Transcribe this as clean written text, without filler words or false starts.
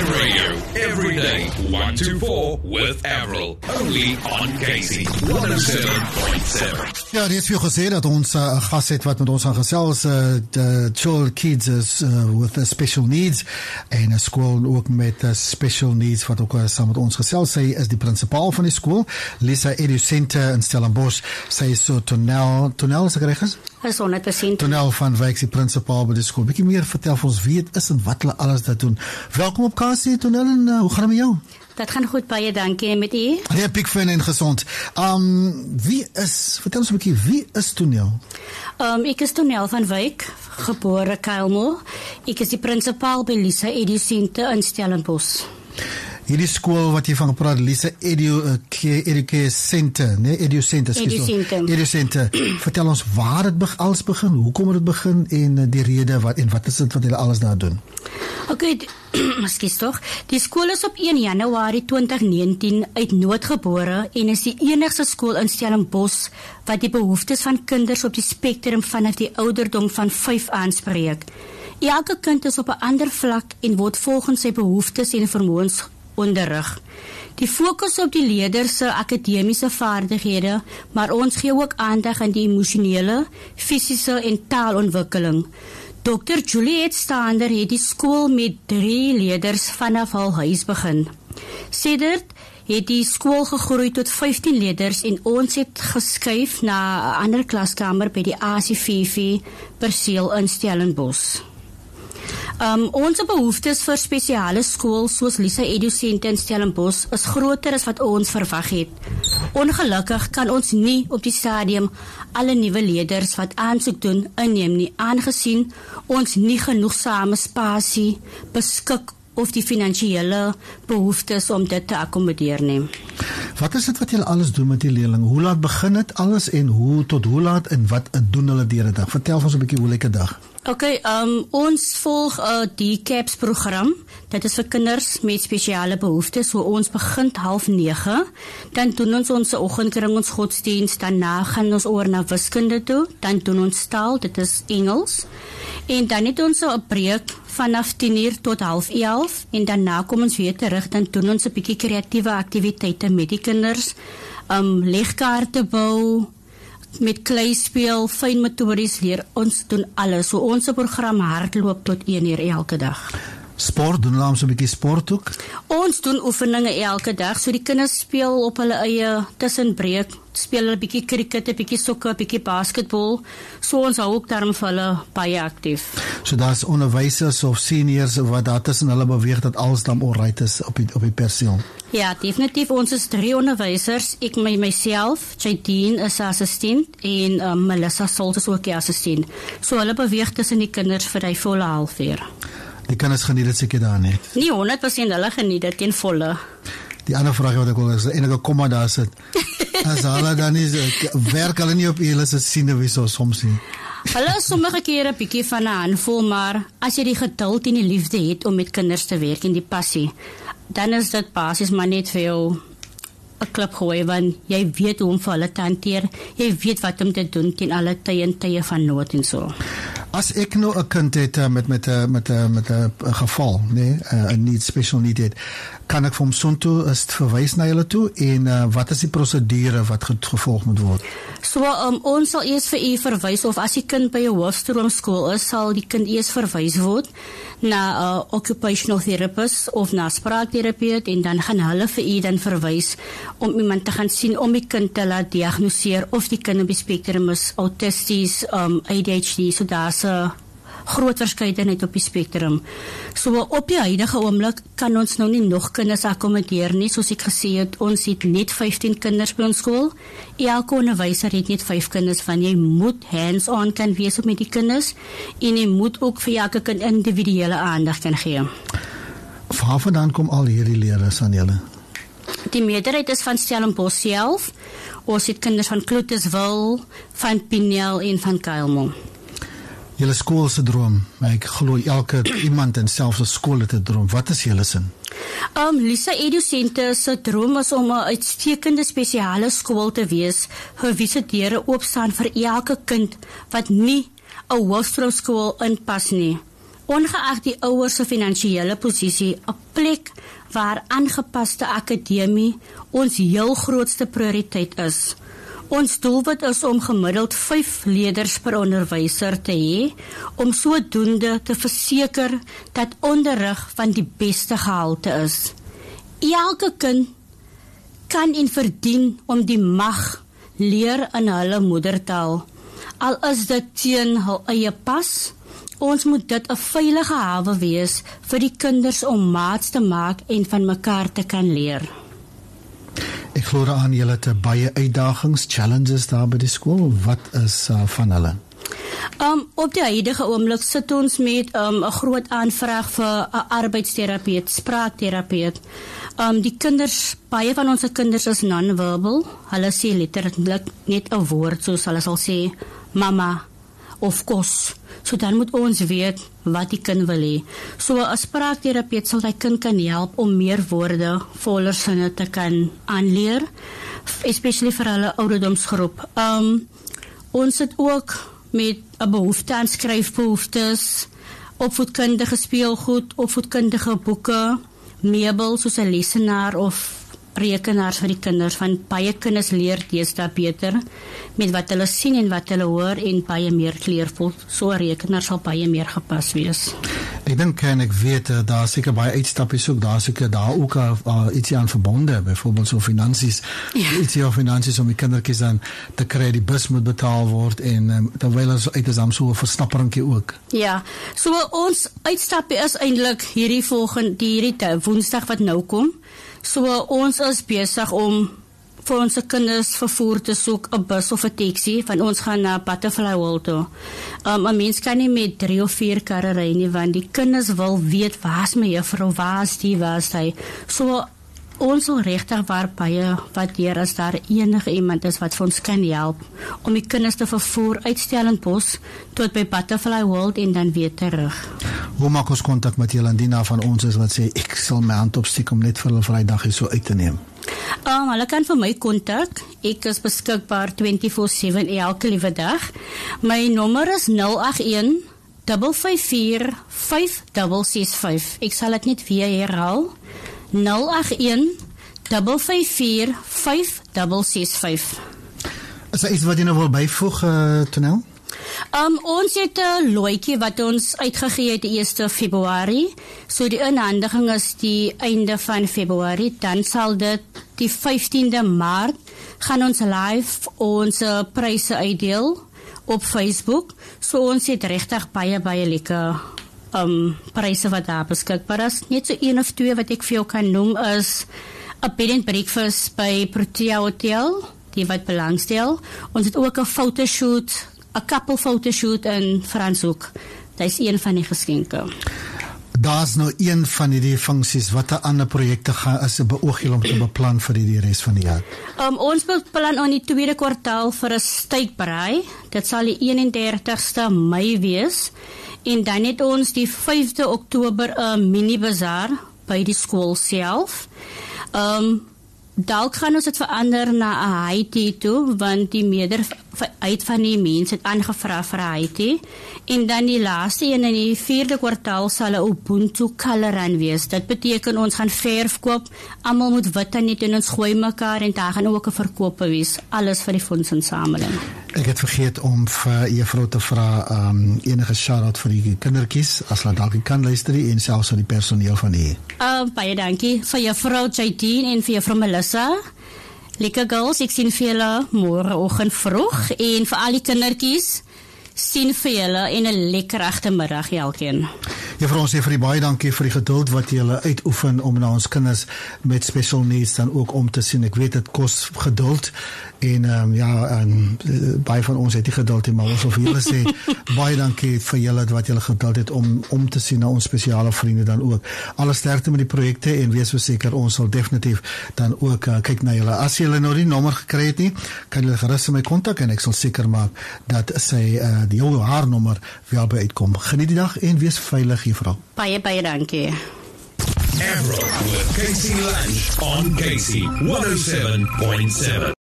Radio, every day, 1 to 4 with Avril. Only on Casey, 107.7. Ja, dit is veel gesê dat ons gas het wat met ons gaan gesels, Child Kids with special needs, en 'n skool ook met special needs wat ook saam met ons gesels. Sy is die principaal van die skool, Lisa Edu Center in Stellenbosch. Sy is so Tonel is ek reg is? Is 100%. Tonel van Wyk, die principaal by die skool. Bietjie meer vertel vir ons wie het is en wat hulle alles dat doen. Welkom op KC, Tonel, en hoe gaan het met jou? Dat gaan goed, baie dankie, en met u? Ja, piek fijn en gezond. Vertel ons een beetje, wie is Tonel? Ek is Tonel van Wyk, gebore Kuilmoor. Ek is die principaal by Lisa Edu Center in Stellenbosch. Hierdie skool wat jy van gepraat, Lisa Edu Center, nee, Edu Center, Edu Center. Vertel ons waar het alles begin, hoekom het begin en die rede en wat is dit wat julle alles daar doen? Oké, ekskuus tog. Die skool is op 1 Januarie 2019 uit nood gebore en is die enigste skool in Stellenbosch wat die behoeftes van kinders op die spektrum vanaf die ouderdom van 5 aanspreek. Elke kind is op 'n ander vlak en word volgens sy behoeftes en vermoëns onderrig. Die fokus op die leerders se akademiese vaardighede, maar ons gee ook aandag aan die emosionele, fisiese en taalontwikkeling. Dr. Juliet Stander het die skool met 3 leerders vanaf hul huis begin. Sedert het die skool gegroei tot 15 leerders en ons het geskuif na 'n ander klaskamer by die ACVV perseel in Stellenbosch. Onze behoeftes vir spesiale skool soos Lisa Edu Center in Stellenbosch is groter as wat ons verwag het. Ongelukkig kan ons nie op die stadium alle nuwe leerders wat aansoek doen inneem nie, aangesien ons nie genoegsame spasie beskik of die finansiële behoeftes om dit te akkommodeer nie. Wat is dit wat julle alles doen met die leerlinge? Hoe laat begin dit alles en tot hoe laat en wat doen hulle deur die dag? Vertel ons 'n bietjie hoe lyk 'n dag? Oké, ons volg die CAPS program. Dit is vir kinders met spesiale behoeftes. So ons begin 8:30, dan doen ons ons oggendkring, ons godsdienst, daarna gaan ons oor na wiskunde toe, dan doen ons taal, dit is Engels. En dan het ons 'n breek vanaf 10:00 tot 10:30 en daarna kom ons weer terug, dan doen ons 'n bietjie kreatiewe aktiwiteite met die kinders, legkaarte bou, met klei speel, fyn motories leer, ons doen alles. So ons program hardloop tot 1:00 elke dag. Sport, doen hulle so 'n bietjie sport ook? Ons doen oefeninge elke dag, so die kinders speel op hulle eie tussenbreek, speel hulle 'n bietjie cricket, 'n bietjie sokker, 'n bietjie basketbal. So ons hou ook daarom vir hulle baie aktief. So daar's onderwysers of seniors wat daar tussen hulle beweeg dat alles dan alright is op die perseel. Ja, definitief. Ons is 3 onderwysers. Ek myself, Jadine is assistent en Melissa Solt is ook die assistent. So hulle beweeg tussen die kinders vir die volle halfuur. Die kinders geniet dit seker daar net. Nie 100% hulle geniet dit ten volle. Die ander vraag wat ek wil is, enige komma daar sit. As hulle dan nie werk hulle nie op hulle se siene wie so soms nie. Hulle is sommige kere 'n bietjie van 'n handvol, maar as jy die geduld en die liefde het om met kinders te werk en die passie, dan is dit basies maar net vir jou 'n klip gooi, want jy weet hoe om vir hulle te hanteer, jy weet wat om te doen teen alle tye van nood en so. As ek nou 'n kind het met 'n geval, nee, 'n need, special need het, kan ek vir hom soontoe verwys na julle toe en wat is die prosedure wat gevolg moet word? So ons sal eers vir u verwys, of as die kind by 'n hoofstroomskool is, sal die kind eers verwys word na 'n occupational therapist of na spraakterapeut en dan gaan hulle vir u dan verwys om iemand te gaan sien om die kind te laat diagnoseer of die kind op die spektrum is, autisties, ADHD, so daar's 'n groot verskeidenheid op die spektrum. So op die huidige oomblik kan ons nou nie nog kinders akkommodeer nie, soos ek gesê het, ons het net 15 kinders by ons skool. Elke onderwyser het net 5 kinders, van jy moet hands-on kan wees op met die kinders en jy moet ook vir elke kind individuele aandag kan gee. Waar vandaan kom al hierdie leerders aan julle? Die meerderheid is van Stellenbosch self. Ons het kinders van Kloeterswil, van Pinel en van Kuilmoor. Julle skool se droom, ek glo elke iemand en selfs 'n skool het 'n droom. Wat is julle sin? Lisa Edu Center se droom is om 'n uitstekende spesiale skool te wees vir wie se deure oopstaan vir elke kind wat nie 'n hoofstroomskool inpas nie. ongeag die ouers se finansiële posisie, 'n plek waar aangepaste akademie ons heel grootste prioriteit is. Ons doelwit is om gemiddeld 5 leerders per onderwyser te hê, om sodoende te verseker dat onderrig van die beste gehalte is. Elke kind kan en verdien om die mag leer in hulle moedertaal, al is dit teen hul eie pas. Ons moet dit 'n veilige hawe wees vir die kinders om maats te maak en van mekaar te kan leer. Ek glo aan julle te baie uitdagings, challenges daar by die skool. Wat is van hulle? Op die huidige oomblik sit ons met 'n groot aanvraag vir 'n arbeidsterapeut, spraakterapeut. Die kinders, baie van ons kinders is non-verbal. Hulle sê letterlik net 'n woord, soos hulle sal sê mama of kos. So dan moet ons weet wat die kind wil hê. So 'n spraakterapeut sal die kind kan help om meer woorde, voller sinne te kan aanleer, especially vir hulle ouderdomsgroep. Ons het ook met 'n behoefte aan skryfbehoeftes, opvoedkundige speelgoed, opvoedkundige boeke, meubels soos 'n lesenaar of rekenaars vir die kinders, van baie kinders leer deesdae beter met wat hulle sien en wat hulle hoor en baie meer kleurvol, so 'n rekenaar sal baie meer gepas wees. Ek dink en ek weet daar seker baie uitstappies ook, daar seker daar ook ietsie aan verbonde, byvoorbeeld so finansies, ietsie aan finansies om die kindertjies dan te kry, die bus moet betaal word en terwyl ons uit is dan so 'n versnapperingkie ook. Ja, so ons uitstappie is eintlik hierdie Woensdag wat nou kom. So ons is besig om vir ons kinders vervoer te soek, 'n bus of 'n taxi, van ons gaan na Butterfly World toe. 'n Mens kan nie met 3 of 4 karre ry nie, want die kinders wil weet, waar is my juffrou, waar is hy. So ons wil regtig baie waardeer as daar enige iemand is wat vir ons kan help om die kinders te vervoer uit Stellenbosch tot by Butterfly World en dan weer terug. Hoe maak ons kontak met julle indien daar van ons is wat sê ek sal my hand opsteek om net vir hulle Vrydag hier so uit te neem? Hulle kan vir my kontak. Ek is beskikbaar 24/7 elke liewe dag. My nommer is 081 554 5665. Ek sal dit net weer herhaal. 081 554 5665. Is daar iets wat jy nou wil byvoeg, Tonel? Ons het 'n looitjie wat ons uitgegee het die 1 Februarie. So die inhandiging is die einde van Februarie. Dan sal dit die 15de Maart gaan ons live ons pryse uitdeel op Facebook. So ons het regtig baie lekker pryse wat daar beskikbaar is. Net so 1 of 2 wat ek vir jou kan noem is 'n bed and breakfast by Protea Hotel, die wat belangstel. Ons het ook 'n fotoshoot, 'n couple fotoshoot in Franshoek. Dit is een van die geskenke. Daar's nou een van hierdie funksies. Watter ander projekte is beoog julle om te beplan vir die res van die jaar? Ons beplan in die 2de kwartaal vir 'n steakbraai. Dit sal die 31ste Mei wees. En dan het ons die 5de Oktober 'n mini bazaar by die skool self. Dalk gaan ons dit verander na 'n Haiti toe, want die meerderheid van die mense het aangevra vir Haiti. En dan die laaste een in die 4de kwartaal sal 'n Ubuntu color run wees. Dit beteken ons gaan verf koop, almal moet wit en net in ons gooi mekaar en daar gaan ook 'n verkope wees, alles vir die fondsinsameling. Ek het vergeet om vir juffrou te vra enige shout-out vir die kindertjies, as hulle dalk kan luister en selfs vir die personeel van hier. Baie dankie vir juffrou Jadine en vir juffrou Melissa. Lekker girls, ek sien vir julle môreoggend vroeg en vir al die kindertjies sien vir julle en 'n lekker agtermiddag elkeen. Juffrou, ons sê vir die baie dankie vir die geduld wat julle uitoefen om na ons kinders met special needs dan ook om te sien. Ek weet dit kos geduld en baie van ons het die geduld nie, maar ons wil vir julle sê baie dankie vir julle wat julle geduld het om te sien na ons spesiale vriende dan ook. Alle sterkte met die projekte en wees verseker ons sal definitief dan ook kyk na julle. As julle nou die nommer gekry het nie, kan julle gerus my kontak en ek sal seker maak dat sy haar nommer wel by uitkom. Geniet die dag en wees veilig, juffrou. Baie dankie. Avril with Casey Lunch on Casey 107.7.